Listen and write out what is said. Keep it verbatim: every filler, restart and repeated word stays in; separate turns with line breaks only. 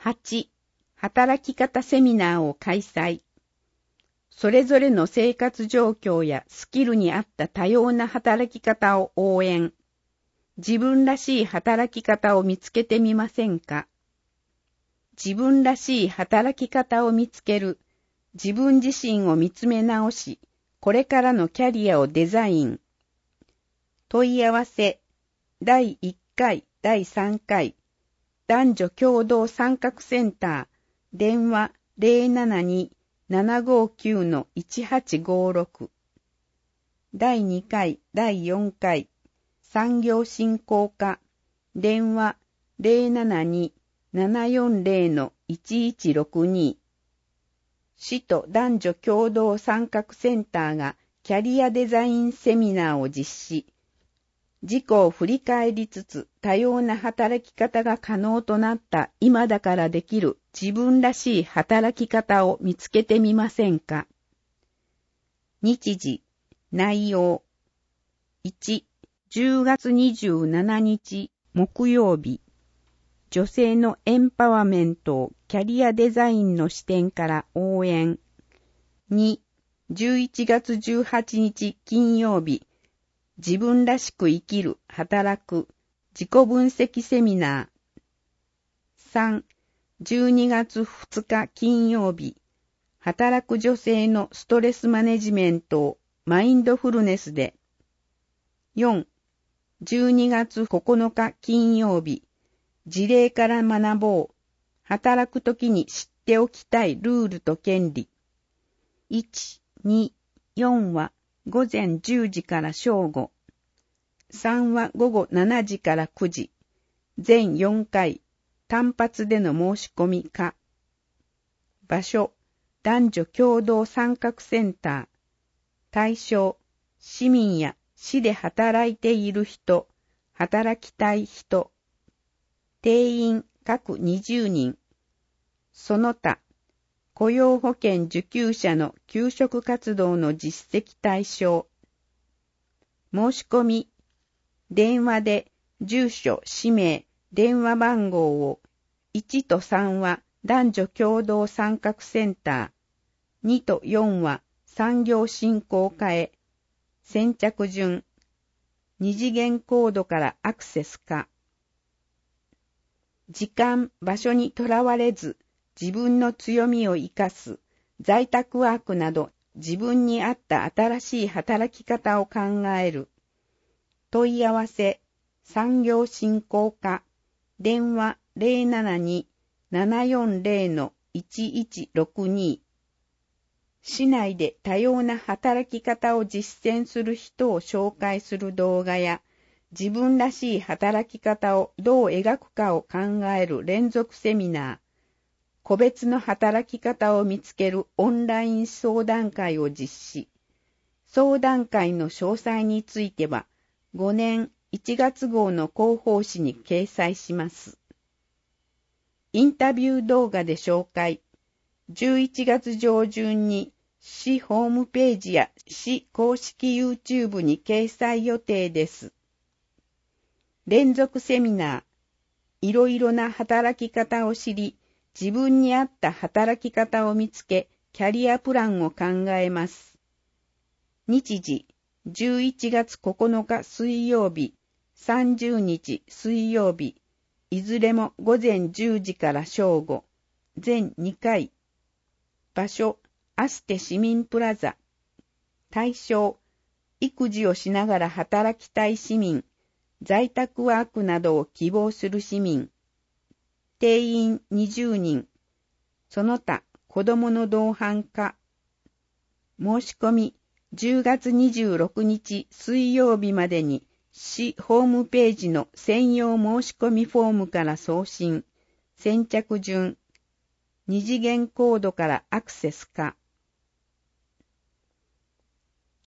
はち、働き方セミナーを開催。それぞれの生活状況やスキルに合った多様な働き方を応援。自分らしい働き方を見つけてみませんか？自分らしい働き方を見つける。自分自身を見つめ直し、これからのキャリアをデザイン。問い合わせ、だいいっかい、だいさんかい、男女共同参画センター、電話 ゼロななに ななごきゅう のいちはちごろく。だいにかい、だいよんかい、産業振興課、電話 ゼロななに ななよんゼロ のいちいちろくに。市と男女共同参画センターがキャリアデザインセミナーを実施。自己を振り返りつつ多様な働き方が可能となった今だからできる自分らしい働き方を見つけてみませんか？日時、内容。いち、じゅうがつにじゅうしちにち木曜日。女性のエンパワメントをキャリアデザインの視点から応援。に、じゅういちがつじゅうはちにち金曜日。自分らしく生きる、働く、自己分析セミナー。さん、じゅうにがつふつか金曜日。働く女性のストレスマネジメントをマインドフルネスで。よん、じゅうにがつここのか金曜日。事例から学ぼう。働くときに知っておきたいルールと権利。いち、に、よんはごぜんじゅうじから正午。さんはごごしちじからくじ。全よんかい、単発での申し込みか。場所、男女共同参画センター。対象、市民や市で働いている人、働きたい人。定員各にじゅうにん。その他、雇用保険受給者の求職活動の実績対象。申し込み、電話で住所、氏名、電話番号を、いちとさんは男女共同参画センター、にとよんは産業振興課へ、先着順、二次元コードからアクセスか。時間、場所にとらわれず、自分の強みを生かす、在宅ワークなど自分に合った新しい働き方を考える。問い合わせ、産業振興課、電話 ゼロななに ななよんゼロ のいちいちろくに。市内で多様な働き方を実践する人を紹介する動画や、自分らしい働き方をどう描くかを考える連続セミナー、個別の働き方を見つけるオンライン相談会を実施。相談会の詳細については、ごねんいちがつ号の広報誌に掲載します。インタビュー動画で紹介。じゅういちがつ上旬に市ホームページや市公式 YouTube に掲載予定です。連続セミナー。いろいろな働き方を知り、自分に合った働き方を見つけ、キャリアプランを考えます。日時、じゅういちがつここのか水曜日、さんじゅうにち水曜日、いずれもごぜんじゅうじから正午、全にかい。場所、アステ市民プラザ。対象、育児をしながら働きたい市民、在宅ワークなどを希望する市民。定員にじゅうにん。その他、子供の同伴か。申し込み、じゅうがつにじゅうろくにち水曜日までに、市ホームページの専用申し込みフォームから送信。先着順。二次元コードからアクセスか。